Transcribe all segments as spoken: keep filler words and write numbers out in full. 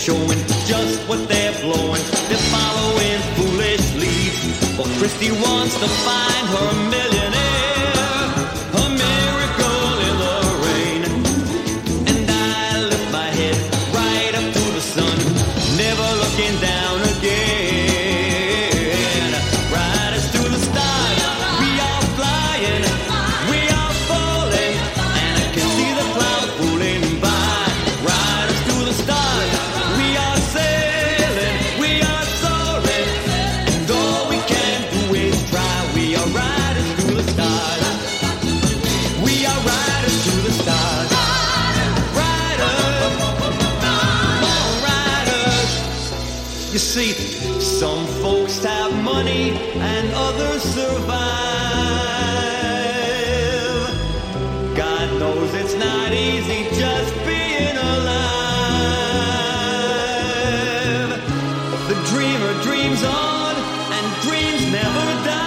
showing just what they're blowing. They're following foolish leads. But Christy wants to find her millionaire, a miracle in the rain. And I lift my head right up to the sun, never looking down again. Riders to the stars, we are flying, we are falling, and I can see the clouds rolling by. Riders to the stars, we are sailing, we are soaring, and all we can do is try. We are riders to the stars, we are riders to the stars. Riders, come on, riders. You see, some folks have money and others survive. God knows it's not easy just being alive. The dreamer dreams on and dreams never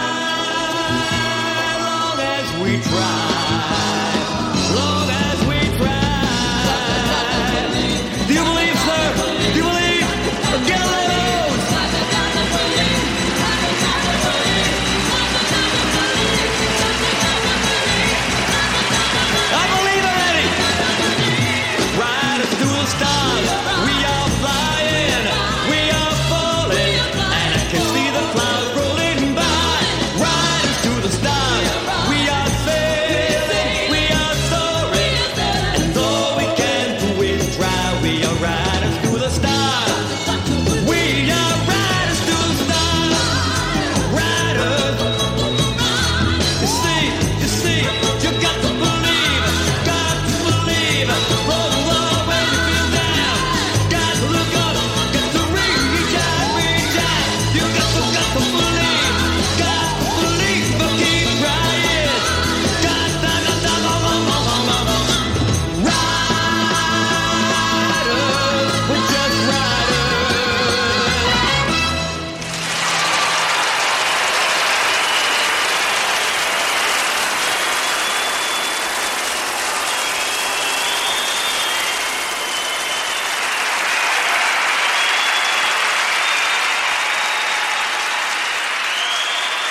die. Long as we try, long as we try. Do you believe, sir? Do you believe? Get a load. I believe already. Riders to the stars, we are flying, we are falling, and I can see the clouds rolling by. Riders to the stars, we are sailing, we are soaring, and all we can do is try. We are riding.